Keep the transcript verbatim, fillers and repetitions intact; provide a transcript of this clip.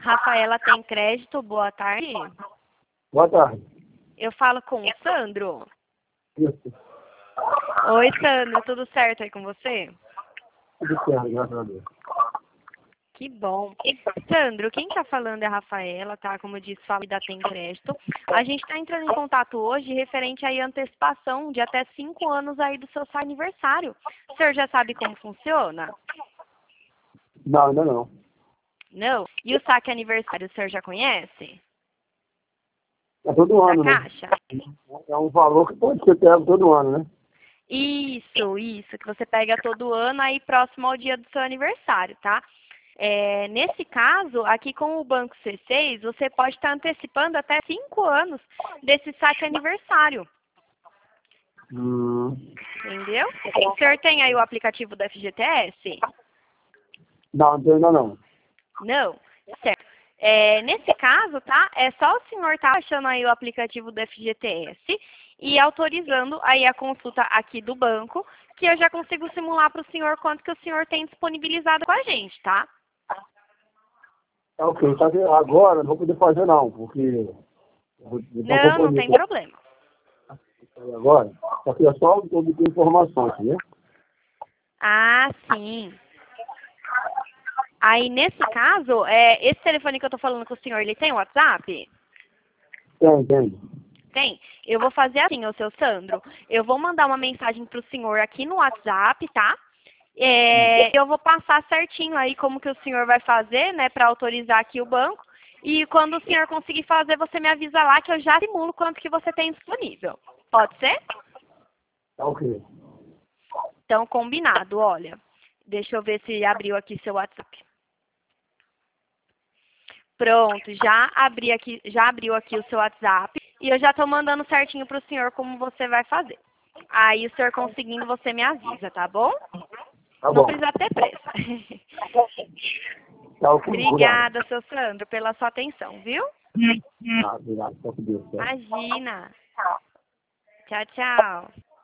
Rafaela tem crédito, boa tarde. Boa tarde. Eu falo com o Sandro. Isso. Oi, Sandro, tudo certo aí com você? Tudo certo, graças a Deus. Que bom. Sandro, quem tá falando é a Rafaela, tá? Como eu disse, fala da Tem Crédito. A gente tá entrando em contato hoje referente aí à antecipação de até cinco anos aí do seu aniversário. O senhor já sabe como funciona? Não, ainda não. Não? E o saque aniversário, o senhor já conhece? É todo ano, Da né? Caixa? É um valor que pode ser pego todo ano, né? Isso, isso, que você pega todo ano aí próximo ao dia do seu aniversário, tá? É, nesse caso, aqui com o Banco C seis, você pode estar antecipando até cinco anos desse saque aniversário, Hum. entendeu? O senhor tem aí o aplicativo do F G T S? Não, não tenho ainda não. Não? Certo. É, nesse caso, tá? É só o senhor estar baixando aí o aplicativo do F G T S e autorizando aí a consulta aqui do banco, que eu já consigo simular para o senhor quanto que o senhor tem disponibilizado com a gente, tá? Tá ok, tá, vendo? Agora não vou poder fazer não, porque eu vou, eu vou Não, não tem comprometer problema. agora, porque é só obter informações, né? Ah, sim. Aí, nesse caso, é, esse telefone que eu tô falando com o senhor, ele tem WhatsApp? Tem, tem. Tem. Eu vou fazer assim, ô seu Sandro. Eu vou mandar uma mensagem pro senhor aqui no WhatsApp, tá? É, eu vou passar certinho aí como que o senhor vai fazer, né, para autorizar aqui o banco. E quando o senhor conseguir fazer, você me avisa lá que eu já simulo quanto que você tem disponível. Pode ser? Tá ok. Então, combinado, olha. Deixa eu ver se abriu aqui seu WhatsApp. Pronto, já abri aqui, já abriu aqui o seu WhatsApp e eu já estou mandando certinho para o senhor como você vai fazer. Aí o senhor conseguindo, você me avisa, tá bom? Tá Não bom. precisa ter pressa. Tá ok. Obrigada, seu Sandro, pela sua atenção, viu? Ah, obrigado. Tá com Deus, tá? Imagina. Tchau, tchau.